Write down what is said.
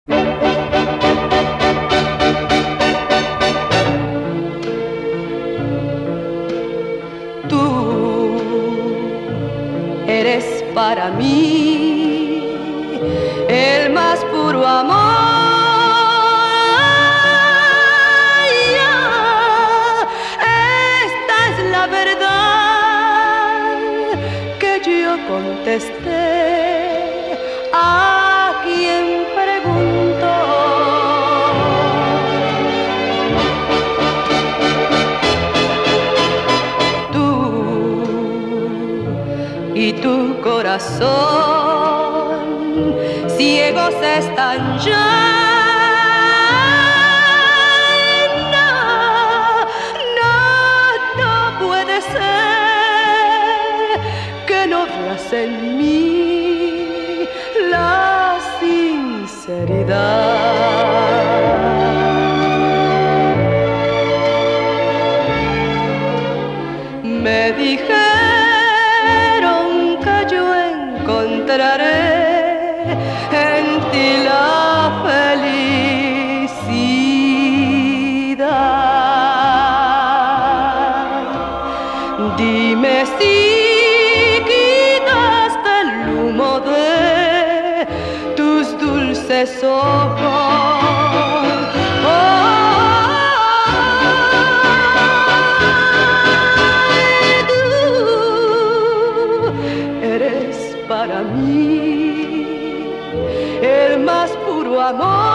Eres para mí el más puro amor. Esta es la verdad que yo contesté a quien preguntó. Tú y tu corazón ciegos están ya. No puede ser que no veas en mí la sinceridad. Me dijeron que yo encontraré en ti la felicidad. Dime si quitaste el humo de tus dulces ojos. Para mí, el más puro amor.